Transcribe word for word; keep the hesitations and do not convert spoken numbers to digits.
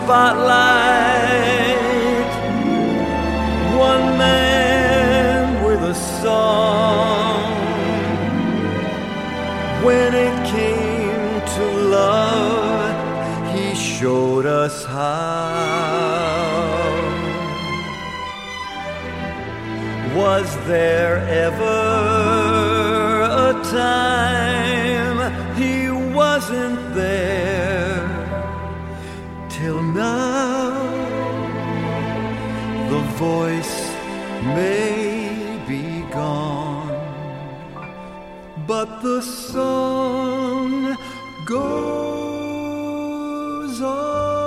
spotlight, one man with a song. When it came to love, he showed us how. Was there ever a time he wasn't there? Till now, the voice may be gone, but the song goes on.